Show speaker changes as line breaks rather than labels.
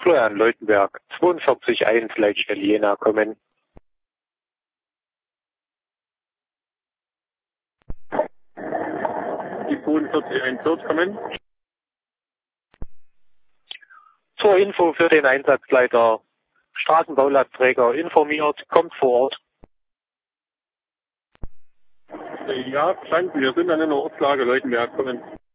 Florian Leutenberg, 42.1 Leitstelle Jena kommen.
Die 42.1 wird kommen.
Zur Info für den Einsatzleiter. Straßenbaulastträger informiert, kommt vor Ort.
Ja, verstanden. Wir sind an einer Ortslage Leutenberg kommen.